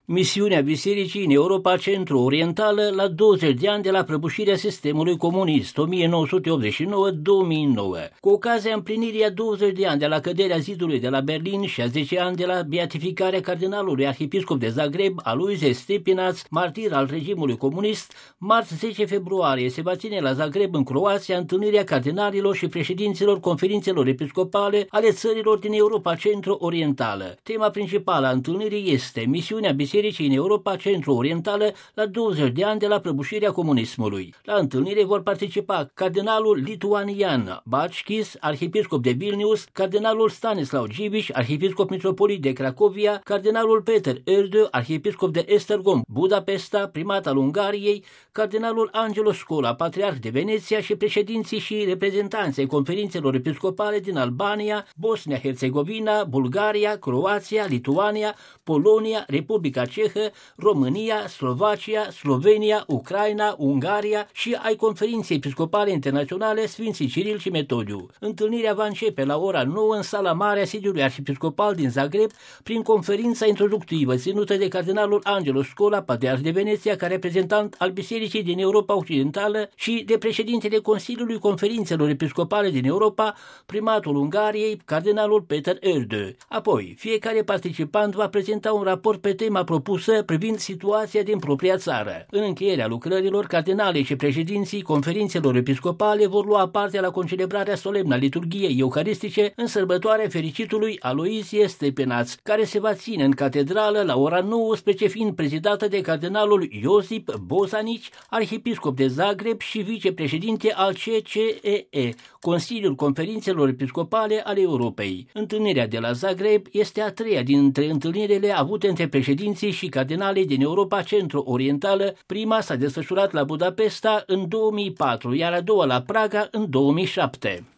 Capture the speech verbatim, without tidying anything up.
Misiunea Bisericii în Europa Centro-Orientală la douăzeci de ani de la prăbușirea sistemului comunist, o mie nouă sute optzeci și nouă - două mii nouă. Cu ocazia împlinirii a douăzeci de ani de la căderea zidului de la Berlin și a zece ani de la beatificarea cardinalului arhiepiscop de Zagreb, Aloise Stepinac, martir al regimului comunist, marți zece februarie se va ține la Zagreb, în Croația, întâlnirea cardinalilor și președinților conferințelor episcopale ale țărilor din Europa Centro-Orientală. Tema principală a întâlnirii este misiunea Bisericii în Europa Centro-Orientală la douăzeci de ani de la prăbușirea comunismului. La întâlnire vor participa cardinalul lituanian Bačkis, arhiepiscop de Vilnius, cardinalul Stanislav Dziviš, arhiepiscop mitropolit de Cracovia, cardinalul Peter Erdő, arhiepiscop de Esztergom, Budapesta, primat al Ungariei, cardinalul Angelo Scola, patriarh de Veneția și președinții și reprezentanții ai conferințelor episcopale din Albania, Bosnia-Herzegovina, Bulgaria, Croația, Lituania, Polonia, Republica Cehă, România, Slovacia, Slovenia, Ucraina, Ungaria și ai conferinței episcopale internaționale Sfinții Ciril și Metodiu. Întâlnirea va începe la ora nouă în sala mare a sediului arhiepiscopal din Zagreb prin conferința introductivă ținută de cardinalul Angelo Scola, patriarh de Veneția, ca reprezentant al Bisericii din Europa Occidentală, și de președintele Consiliului Conferințelor Episcopale din Europa, primatul Ungariei, cardinalul Peter Erdő. Apoi, fiecare participant va prezenta un raport pe tema propusă privind situația din propria țară. În încheierea lucrărilor, cardinalii și președinții conferințelor episcopale vor lua parte la concelebrarea solemnă a liturghiei eucaristice în sărbătoarea fericitului Aloise Stepinac, care se va ține în catedrală la ora nouăsprezece, fiind prezidată de cardinalul Josip Bozanic, arhiepiscop de Zagreb și vicepreședinte al C C E E, Consiliul Conferințelor Episcopale ale Europei. Întâlnirea de la Zagreb este a treia dintre întâlnirile avute între președinții și cardinalii din Europa Centro-Orientală. Prima s-a desfășurat la Budapesta în două mii patru, iar a doua la Praga în două mii șapte.